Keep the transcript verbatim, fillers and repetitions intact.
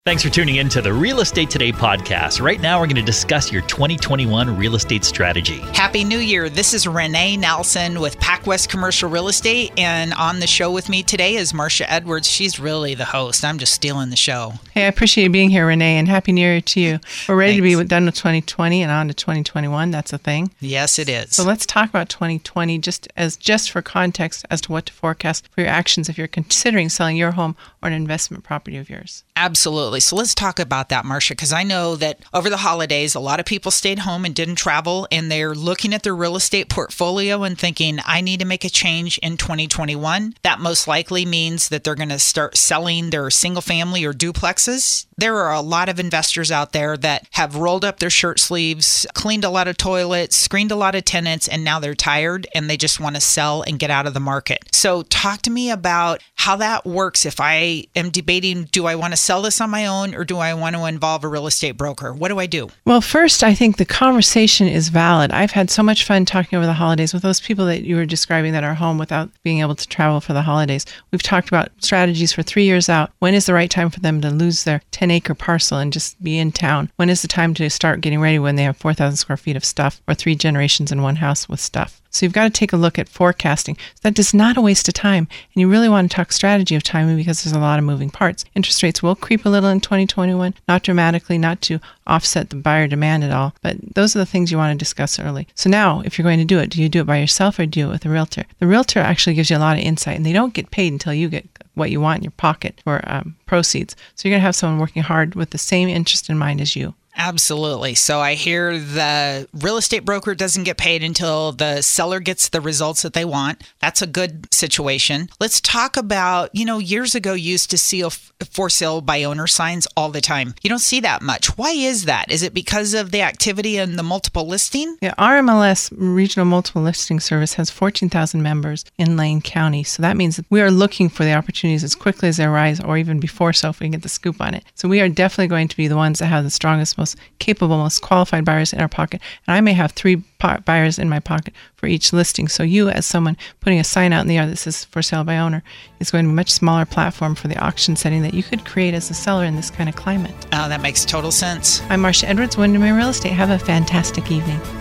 Thanks for tuning in to the Real Estate Today podcast. Right now, we're going to discuss your twenty twenty-one real estate strategy. Happy New Year. This is Renee Nelson with PacWest Commercial Real Estate, and on the show with me today is Marcia Edwards. She's really the host. I'm just stealing the show. Hey, I appreciate you being here, Renee, and Happy New Year to you. We're ready Thanks. to be done with twenty twenty and on to twenty twenty-one. That's a thing. Yes, it is. So let's talk about twenty twenty just as just for context as to what to forecast for your actions if you're considering selling your home or an investment property of yours. Absolutely. So let's talk about that, Marcia, because I know that over the holidays, a lot of people stayed home and didn't travel, and they're looking at their real estate portfolio and thinking, I need to make a change in twenty twenty-one. That most likely means that they're going to start selling their single family or duplexes. There are a lot of investors out there that have rolled up their shirt sleeves, cleaned a lot of toilets, screened a lot of tenants, and now they're tired and they just want to sell and get out of the market. So talk to me about how that works if I am debating, do I want to sell this on my own or do I want to involve a real estate broker? What do I do? Well, first, I think the conversation is valid. I've had so much fun talking over the holidays with those people that you were describing that are home without being able to travel for the holidays. We've talked about strategies for three years out. When is the right time for them to lose their ten acre parcel and just be in town? When is the time to start getting ready when they have four thousand square feet of stuff or three generations in one house with stuff? So you've got to take a look at forecasting. That is not a waste of time. And you really want to talk strategy of timing because there's a lot of moving parts. Interest rates will creep a little in twenty twenty-one, not dramatically, not to offset the buyer demand at all. But those are the things you want to discuss early. So now, if you're going to do it, do you do it by yourself or do you do it with a realtor? The realtor actually gives you a lot of insight, and they don't get paid until you get what you want in your pocket for um, proceeds. So you're going to have someone working hard with the same interest in mind as you. Absolutely. So I hear the real estate broker doesn't get paid until the seller gets the results that they want. That's a good situation. Let's talk about, you know, years ago you used to see a for sale by owner signs all the time. You don't see that much. Why is that? Is it because of the activity and the multiple listing? Yeah, R M L S, Regional Multiple Listing Service, has fourteen thousand members in Lane County. So that means that we are looking for the opportunities as quickly as they arise or even before so if we can get the scoop on it. So we are definitely going to be the ones that have the strongest, most capable, most qualified buyers in our pocket. And I may have three buyers in my pocket for each listing. So you, as someone putting a sign out in the yard that says for sale by owner, is going to be a much smaller platform for the auction setting that you could create as a seller in this kind of climate. Oh, that makes total sense. I'm Marcia Edwards, Windermere Real Estate. Have a fantastic evening.